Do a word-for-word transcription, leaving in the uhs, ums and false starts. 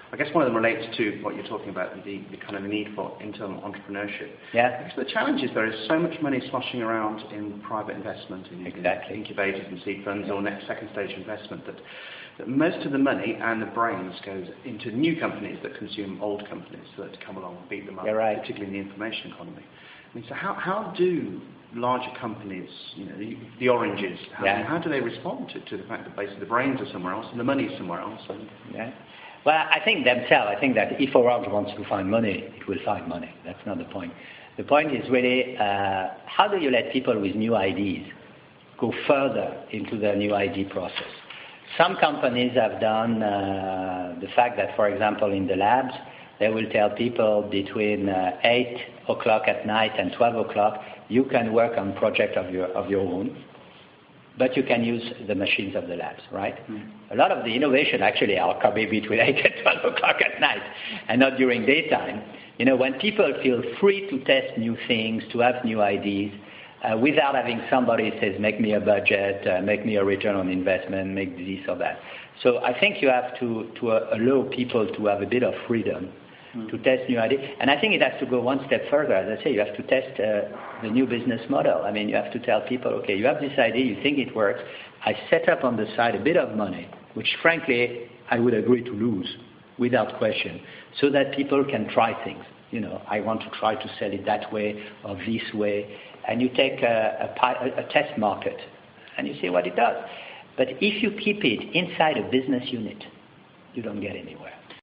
I guess one of them relates to what you're talking about, the, the kind of the need for internal entrepreneurship. Yeah. I guess the challenge is there is so much money sloshing around in private investment, in, exactly. in incubators and seed funds yeah. or next second stage investment, that, that most of the money and the brains goes into new companies that consume old companies that come along and beat them up, You're right. particularly in the information economy. I mean, so how, how do larger companies, you know, the, the oranges, how, yeah. how do they respond to, to the fact that basically the brains are somewhere else and the money is somewhere else? And, yeah. Well, I think themselves, I think that if Orange wants to find money, it will find money. That's not the point. The point is really, uh, how do you let people with new ideas go further into their new idea process? Some companies have done uh, the fact that, for example, in the labs, they will tell people between uh, eight o'clock at night and twelve o'clock, you can work on project of your, of your own, but you can use the machines of the labs, right? Mm. A lot of the innovation actually are coming between eight and twelve o'clock at night and not during daytime. You know, when people feel free to test new things, to have new ideas, uh, without having somebody says, make me a budget, uh, make me a return on investment, make this or that. So I think you have to, to uh, allow people to have a bit of freedom mm. to test new ideas. And I think it has to go one step further. As I say, you have to test uh, the new business model. I mean, you have to tell people, okay, you have this idea, you think it works. I set up on the side a bit of money, which frankly, I would agree to lose without question, so that people can try things. You know, I want to try to sell it that way or this way. And you take a, a, a test market and you see what it does. But if you keep it inside a business unit, you don't get anywhere.